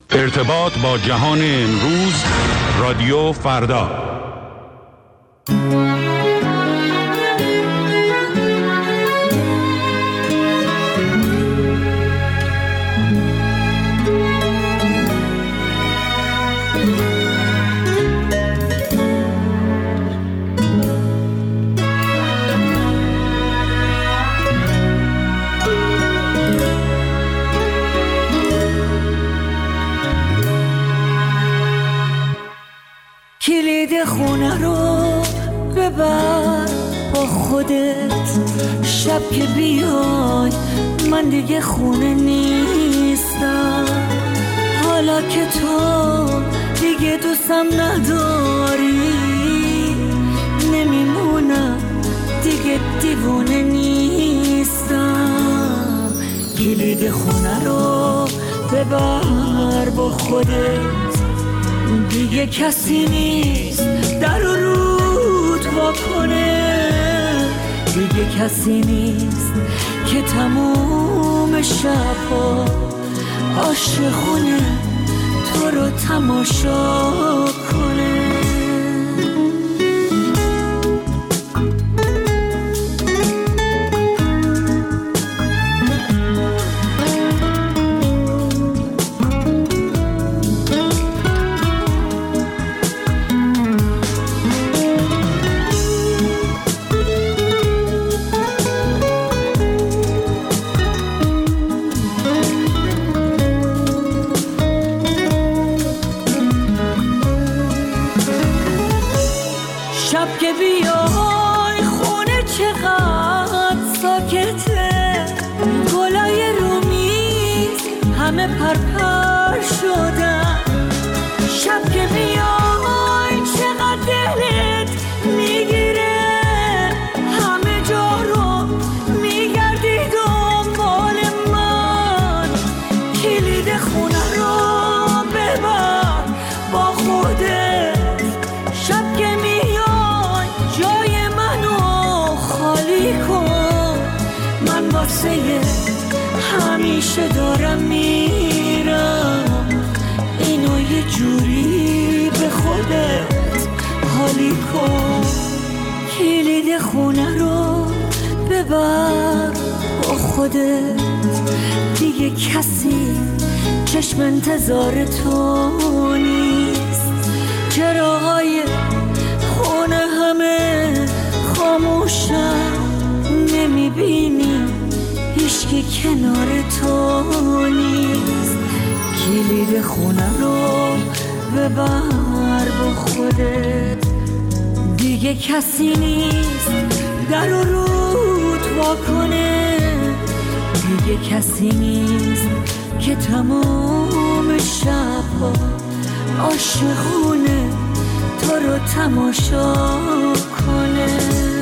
ارتباط با جهان امروز، رادیو فردا. کلید خونه رو ببر با خودت، شب که بیای من دیگه خونه نیستم. حالا که تو دیگه دوستم نداری، نمیمونم دیگه دیوونه نیستم. کلید خونه رو ببر با خودت، دیگه کسی نیست در و رود واکنه. دیگه کسی نیست که تموم شبها عاشقونه تو رو تماشا کنه. شب که بیای خونه چقدر ساکته، گلای رو میز همه پرپر شدن. شب که بیای چقدر دلت میگیره، همه جا رو میگردی دنبال من. کلید خونه رو ببر با خودت، شب که من واسه همیشه دارم میرم. اینو یه جوری به خودت حالی کن. کلید خونه رو ببر با خودت، دیگه کسی چشم انتظار تو نیست. چراغای خونه همه خاموشن، نمیبینی هیچکی کنار تو نیست. کلید خونه رو ببر با خودت، دیگه کسی نیست در و رود واکنه. دیگه کسی نیست که تمام شبها عاشقونه تو رو تماشا کنه.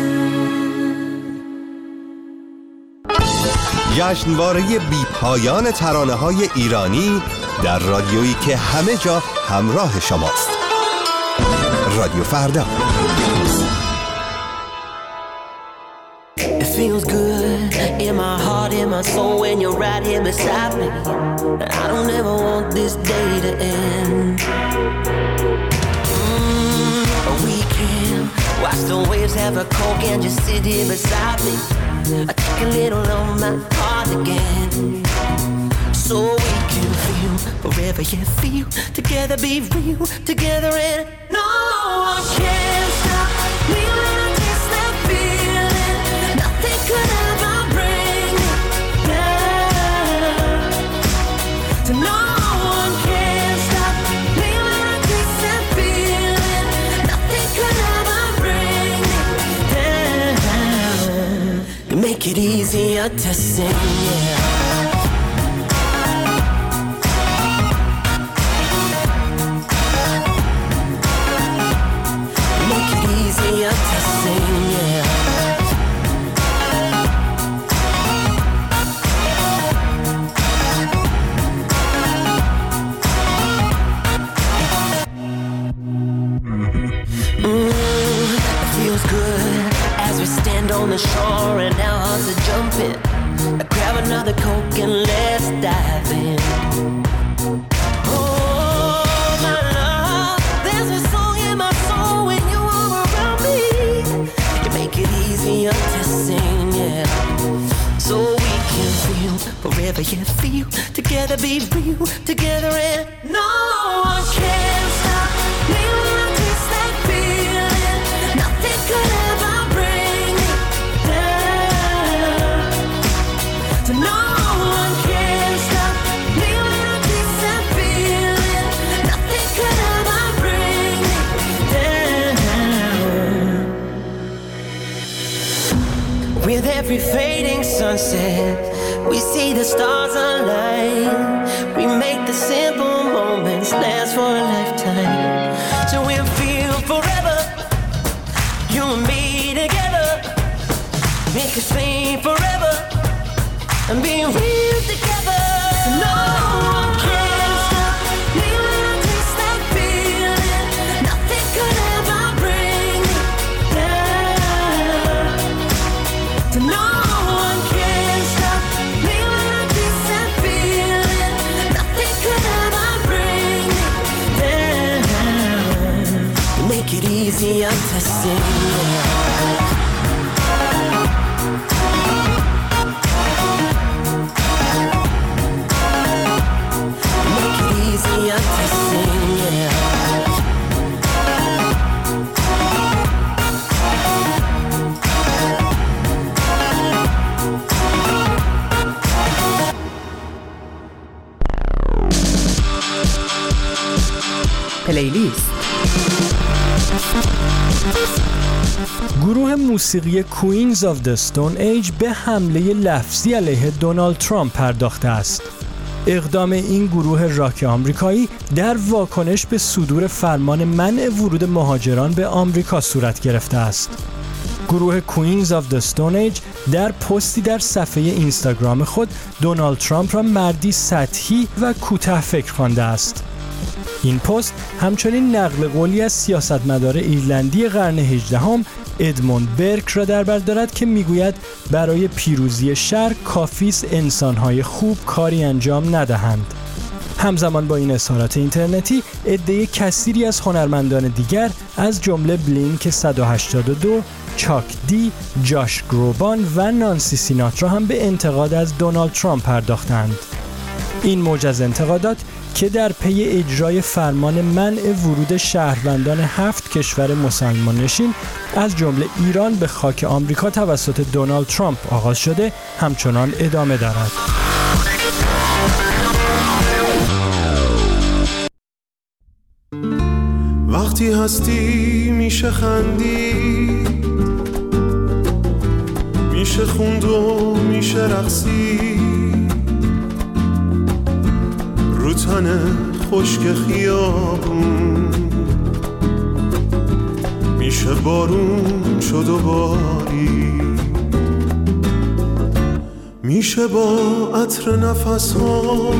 جشنواره بی پایان ترانه‌های ایرانی در رادیویی که همه جا همراه شماست. رادیو فردا. It feels good in my heart, in my soul when you're right here beside me. I don't ever want this day to end. We can watch the waves, have a coke and just sit here beside me. I take a little on my heart again, so we can feel wherever you feel. Together be real, together and no one can stop me when I taste that feeling. Nothing could ever bring me down. So no one can stop me when I taste that feeling. Nothing could ever bring me down. You make it easier to sing, yeah. On the shore and our hearts are jumping. Grab another Coke and let's dive in. Oh, together, be real together, and no one can stop me when I taste that feeling. Nothing could ever bring me down. So no one can stop me when I taste that feeling. Nothing could ever bring me down. With every fading sunset, we see the stars align. We make the simple moments last for a lifetime. So we'll feel forever, you and me together. Make us sing forever and be real together. No one can stop me when I taste that feeling. Nothing could ever bring me down. So no one can stop me when I taste that feeling. Nothing could ever bring me down. Make it easier to sing. Make it easier to sing, yeah. پلیلیست. گروه موسیقی کوینز آف د استون ایج به حمله لفظی علیه دونالد ترامپ پرداخته است. اقدام این گروه راک آمریکایی در واکنش به صدور فرمان منع ورود مهاجران به آمریکا صورت گرفته است. گروه کوینز آف د استون ایج در پستی در صفحه اینستاگرام خود دونالد ترامپ را مردی سطحی و کوتاه فکر خوانده است. این پست همچنین نقل قولی از سیاستمدار ایرلندی قرن 18 ادموند برک را در بر دارد که میگوید برای پیروزی شر کافی است انسان‌های خوب کاری انجام ندهند. همزمان با این اظهارات اینترنتی عده کثیری از هنرمندان دیگر از جمله بلینک 182، چاک دی، جاش گروبان و نانسی سیناترا هم به انتقاد از دونالد ترامپ پرداختند. این موج از انتقادات که در پی اجرای فرمان منع ورود شهروندان 7 کشور مسلمان نشین از جمله ایران به خاک آمریکا توسط دونالد ترامپ آغاز شده همچنان ادامه دارد. وقتی هستی میشه خندید، میشه خوند و میشه رقصید، رو تن خشک خیابون میشه بارون شد و باری، میشه با عطر نفس ها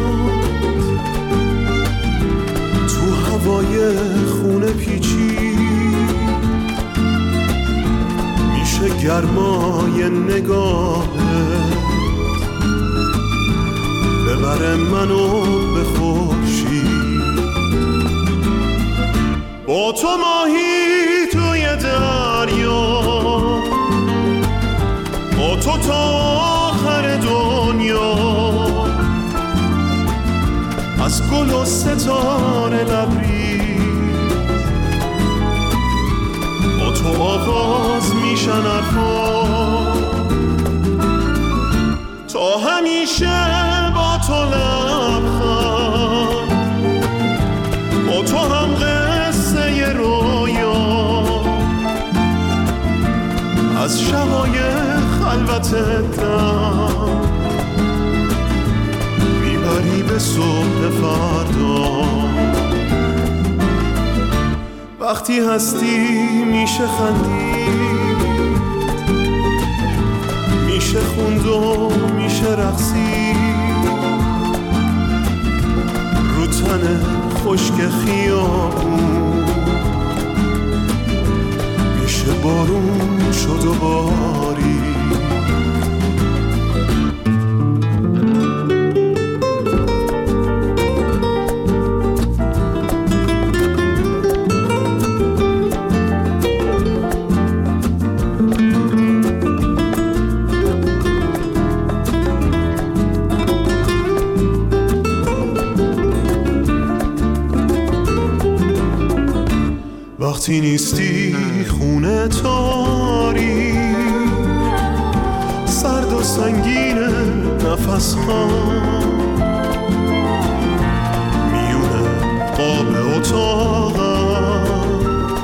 تو هوای خونه پیچی، میشه گرمای نگاهت ببره منو به خورشید، با تو ماهی توی دریا، با تو تا آخر دنیا، از گل و ستاره لبریز، با تو آغاز میشن حرفا، تا همیشه با تو لبخند، با تو هم قصه رویا، از شبای خلوت دم میبری به صبح فردا. وقتی هستی میشه خندید، میشه خوند و میشه رقصید، رو تن خشک خیابون میشه بارون شد و باری. وقتی نیستی خونه تاری سرد و سنگین نفس ها میونه قاب اتاقم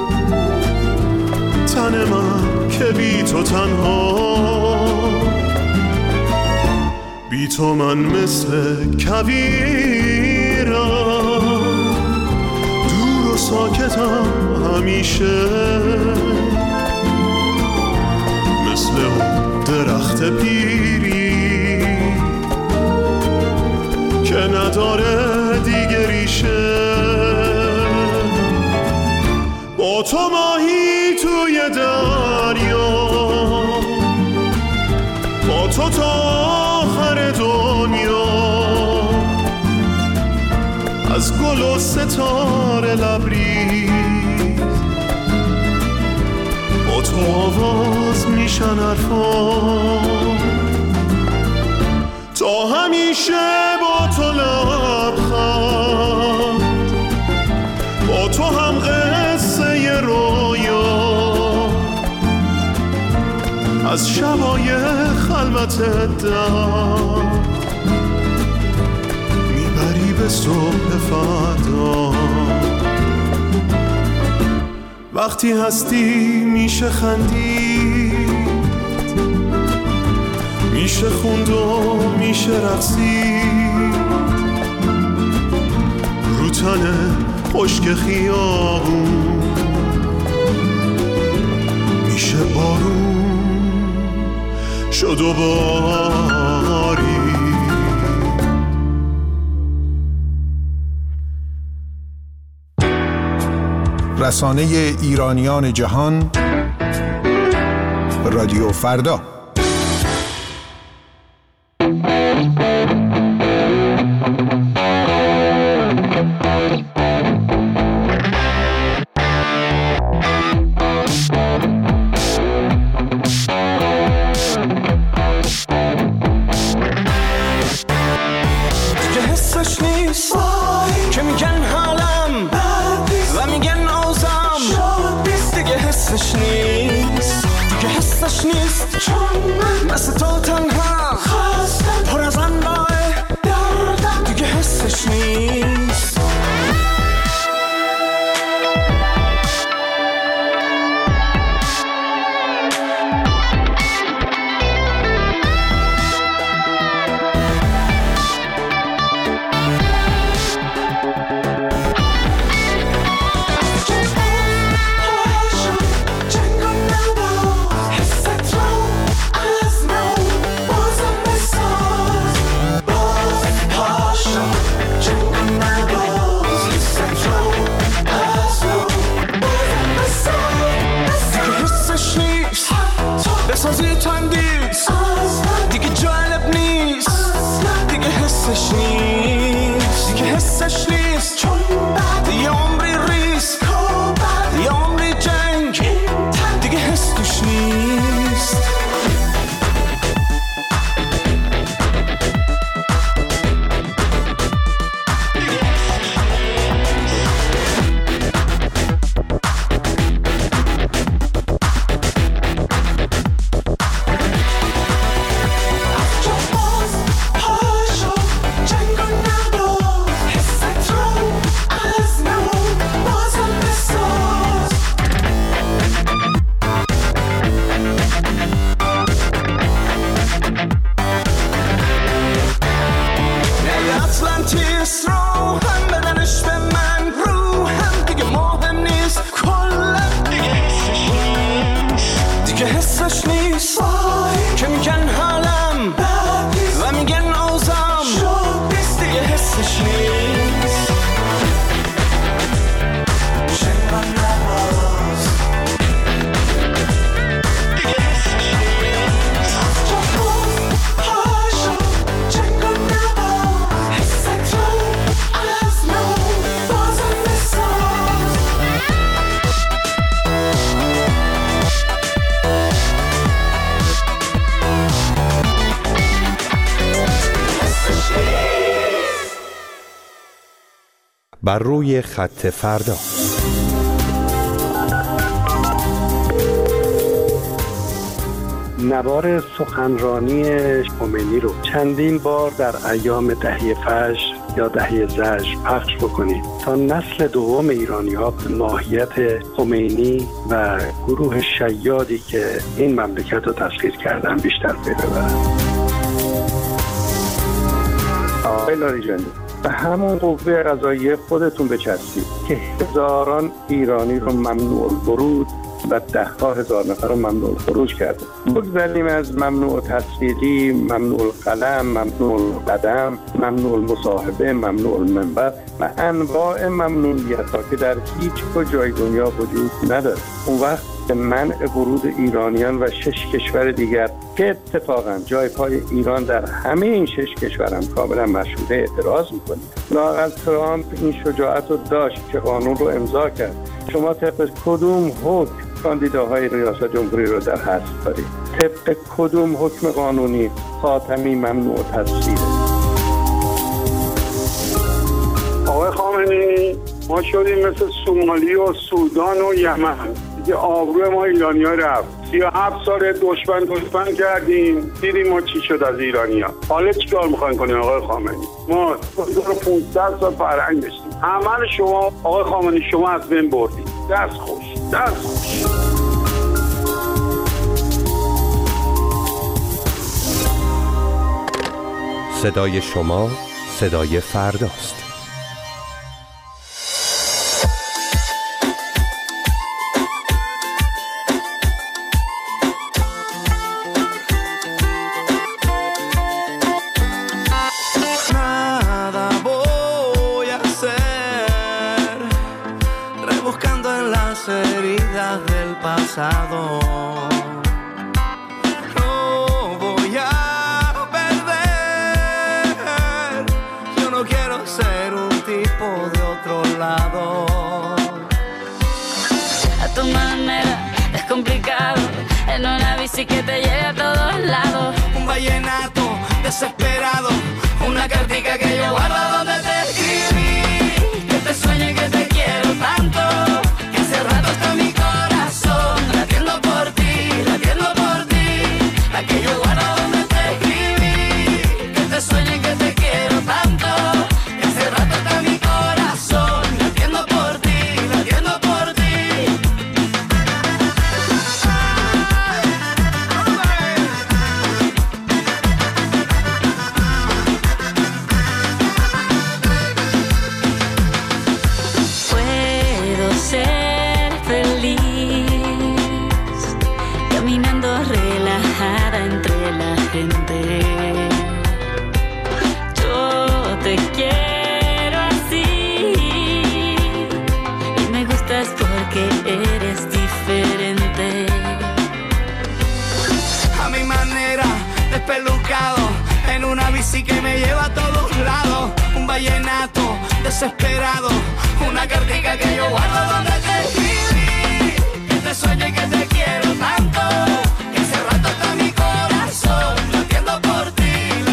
تن من که بی تو تنها بی تو من مثل کویرم دور و ساکتم همیشه مثل اون درخت پیری که نداره دیگه ریشه با تو ماهی توی دریا با تو تا آخر دنیا از گل و ستاره لبریز با تو آواز میشن حرفان تا همیشه با تو لبخند با تو هم قصه ی رویا از شبای خلوت در میبری به صبح فردا وقتی هستی میشه خندید میشه خوند و میشه رقصید رو تن خشک خیابون میشه بارون شد و باری رسانه ایرانیان جهان رادیو فردا. بر روی خط فردا. نوار سخنرانی خمینی رو چندین بار در ایام دهه فجر یا دهه زجر پخش بکنید تا نسل دوم ایرانی‌ها به ماهیت خمینی و گروه شیادی که این مملکت رو تسخیر کردن بیشتر پی ببرن. آقای لاریجانی، به همون قوه قضاییه خودتون بچسبید که هزاران ایرانی رو ممنوع الورود و 10,000 نفر رو ممنوع خروج کرده. بگذاریم از ممنوع تصویری، ممنوع قلم، ممنوع قدم، ممنوع مصاحبه، ممنوع منبر و انواع ممنوعیت‌ها که در هیچ کجای دنیا وجود نداره. اون وقت به منع ورود ایرانیان و 6 کشور دیگر که اتفاقا جای پای ایران در همه این 6 کشور هم کاملا مشروطه اعتراض میکنید. لااقل ترامپ این شجاعت رو داشت که قانون رو امضا کرد. شما طبق کدوم حکم کاندیداهای ریاست جمهوری رو در حذف دارید؟ طبق کدوم حکم قانونی خاتمی ممنوع تصویره؟ آقای خامنه‌ای، ما شدیم مثل سومالی و سودان و یمن. دیگه آبروی ما ایرانی ها رفت. 37 سال دشمن کردیم، دیدیم ما چی شد از ایرانی ها. حالا چی کار میخواین کنیم آقای خامنه‌ای؟ ما 1500 سال فرهنگ داشتیم. عمل شما آقای خامنه‌ای، شما از بین بردید. دست خوش. صدای شما صدای فرداست. No voy a perder. Yo no quiero ser un tipo de otro lado. A tu manera es complicado. En una bici que te lleve a todos lados. Un vallenato desesperado. Una cartica que yo guardo donde te escribí. Que te sueño y que te quiero tanto. Que hace rato está mi corazón latiendo por ti. La que yo guardo donde te escribí. Que te sueño y que te quiero tanto. Que hace rato está mi corazón latiendo por ti. Puedo ser feliz caminando relajada entre la gente. Yo te quiero así y me gustas porque eres diferente. A mi manera, despelucado, en una bici que me lleva a todos lados. Un vallenato desesperado, una cartica que yo guardo donde te escribí. Que te sueño y que te quiero tanto. Que hace rato está mi corazón latiendo por ti.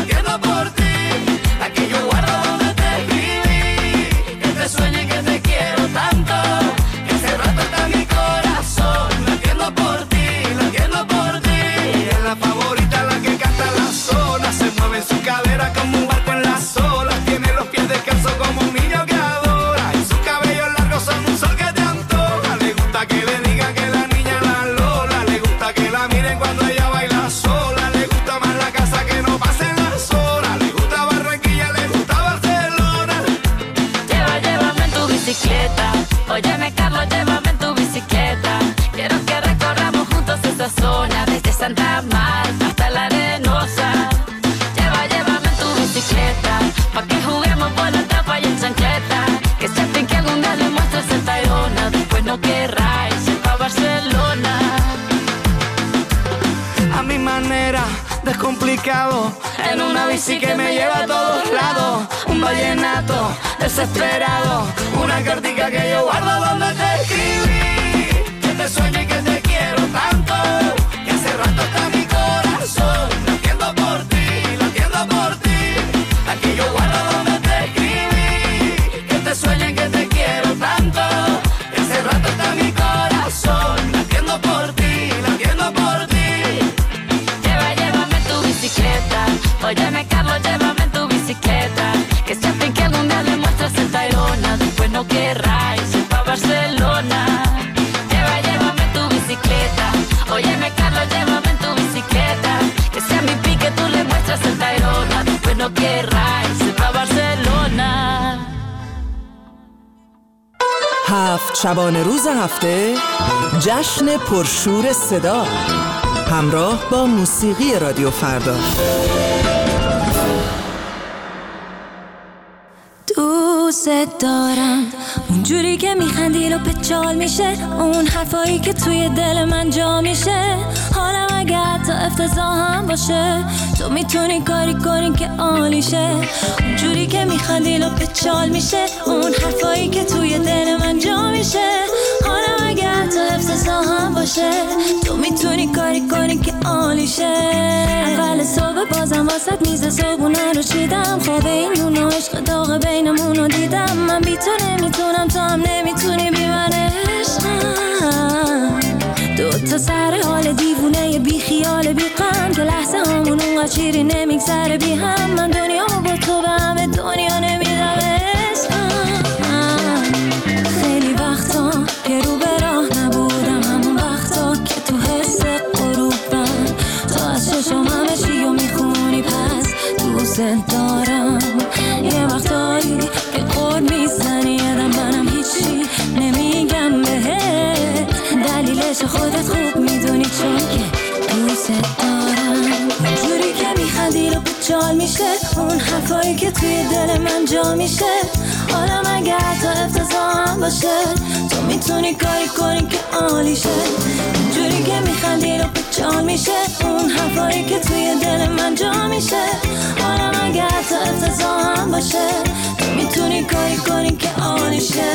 La que yo guardo donde te escribí. Que te sueño y que te quiero tanto. Que hace rato está mi corazón latiendo por ti. Ella es la favorita, la que canta la sola. Se mueve en su cadera como un barco en las olas. Tiene los pies descalzos como un niño que adora. Y sus cabellos largos son un sol que te antoja. Le gusta que le digan que la niña la Lola. Le gusta que la miren cuando ella baila sola. Le gusta más la casa que no pasen las horas. Le gusta Barranquilla, le gusta Barcelona. Llévame en tu bicicleta. Óyeme Carlos, llévame en tu bicicleta. Quiero que recorramos juntos esa zona. Desde Santa Marta hasta la Arenosa. Llévame en tu bicicleta. Pa' que juguemos por la tapa y en chancleta. Que sepan que algún día le muestres el Tayrona. Después no querráis ir pa' Barcelona. A mi manera, descomplicado, en una bici que me lleva a todos lados. Un vallenato desesperado, una cartica que yo guardo donde te escribí. Que te sueño y que te quiero tanto. Que hace rato está mi corazón latiendo por ti. La que yo guardo donde te escribí. Que te sueño y que te quiero tanto. Que hace rato está mi corazón latiendo por ti. bueno que irse pa' Barcelona. Llévame tu bicicleta. Óyeme Carlos, llévame en tu bicicleta. Que sea mi pique, tú le muestras el Tayrona. Después no querrá irse pa' Barcelona. هفت شبانه روز هفته جشن پرشور صدا همراه با موسیقی رادیو فردا. دوست دارم اونجوری که میخندی رو پچال میشه، اون حرفایی که توی دل من جا میشه. حالا اگر تا افتضاح هم باشه تو میتونی کاری کنی که عالیشه. اونجوری که میخندی رو پچال میشه، اون حرفایی که توی دل من جا میشه. حالا اگر تا افتضاح هم باشه تو میتونی کاری کنی که عالیشه. اول صبح بازم واسط میز صبحونه رو چیدم، خواب این نون و عشق داغ بینمون رو دیدم. من بی تو نمیتونم، تو هم نمیتونی بی من عشقم. دوتا سر حال دیوونه بی خیال بی غم که لحظه همون اونقدر چیری نمیگذره بی هم. من دنیامو با تو به همه دنیا نمیدم عشقم. خیلی وقتا که رو به راه نبودم، همون وقتا که تو حس غروبم تو از چشم همه چی رو میخونی، پس دوست دارم. یه وقتایی که قرد میزنی یادم منم هیچی نمیگم بهت، دلیلش خودت خوب میدونی چون که دوست دارم. اونجوری که میخندی رو بچال میشه، اون حرفایی که توی دل من جا میشه. حالا اگر تا افتضاح هم باشه تو میتونی کاری کنی که عالیشه. اونجوری که میخندی رو بچال میشه، اون حرفایی که توی دل من جا میشه. حالا اگر تا افتضاح هم باشه تو میتونی کاری کنی که عالیشه.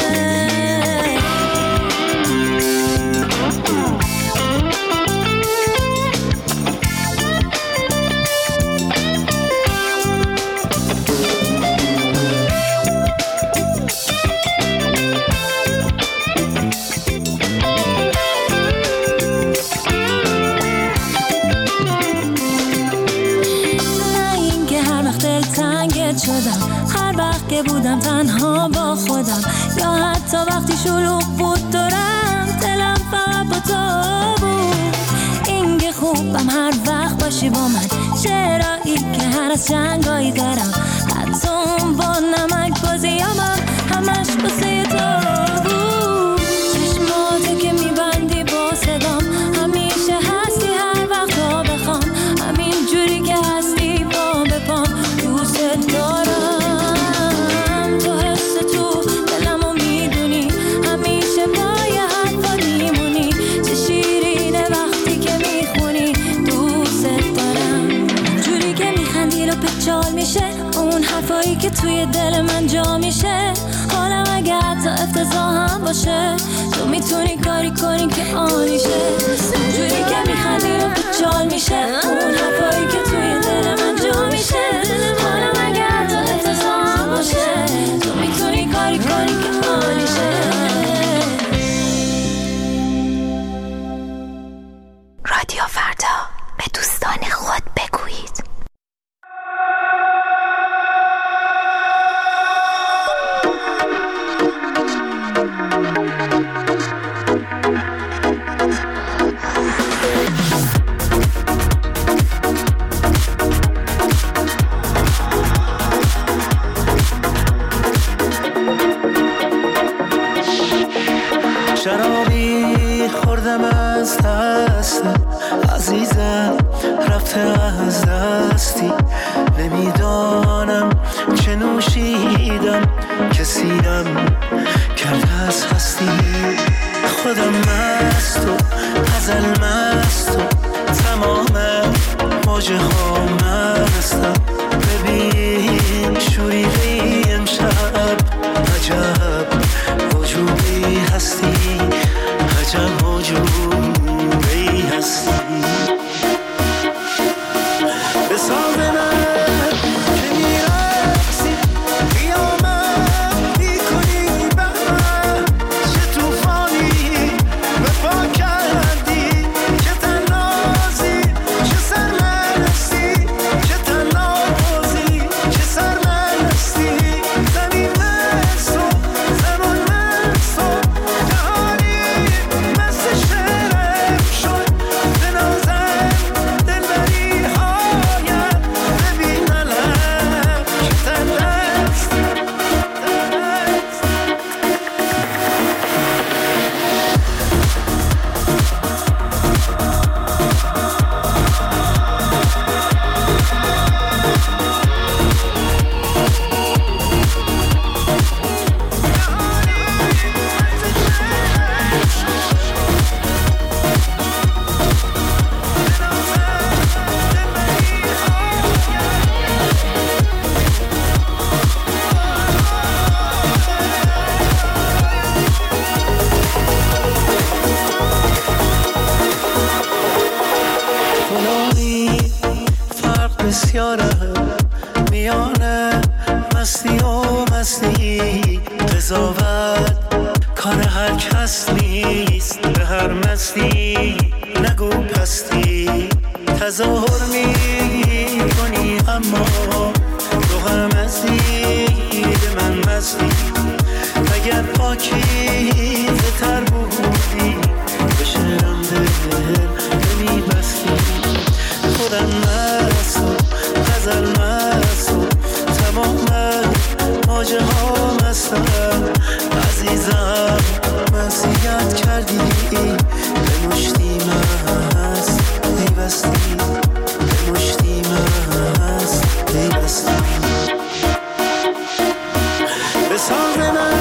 هر وقت که بودم تنها با خودم، یا حتی وقتی شلوغ بود دورم، دلم فقط با تو بود. این که خوبم هر وقت باشی با من، چرایی که هر از جنگایی دارم، حتی اون با نمک بازیامم همش بسه تو بود. چشماتو که میبندی با صدام، همیشه هستی هر وقت تا بخوام، همین جوری که هستی با بپام. دوست دارم تو حس تو دلمو میدونی، همیشه پای حرفا میمونی، چه شیرینه وقتی که میخونی. دوست دارم جوری که میخندی رو پچال میشه، اون حرفایی که توی دل من جا میشه. حالا اگر تا افتضاح هم باشه تو میتونی کاری کنی که عالیشه. جوری که میخندی رو پچال میشه، اون حرفایی که توی دل من جا میشه. حالا اگر تا افتضاح هم باشه تو میتونی کاری کنی که عالیشه. رادیو فردا، به دوستان خود بگویید. شرابی خوردم از دست عزیزم، رفته از دستی. نمیدانم چه نوشیدم، کسیم کرده از هستی. خودم مست و غزل مست و تمام موجه ها مستم. ببین شوریده امشب، عجب وجودی هستی، عجب وجودی هستی. به ساز من که میرقصی، قیامت میکنی به من. چه توفانی به پا کردی، که تنازی، چه سرمستی. قضاوت کار هر کس نیست، به هر مستی نگو پستی. تظاهر می کنی اما تو هم از دید من مستی. اگر پاکیزه تر بودی به شعرم دل نمی بستی. خودم مست و غزل مست و تمام واجه ها مستم. عزیزم مسیحیت کردی به مشتی مست پیوستی، به مشتی مست پیوستی. به ساز من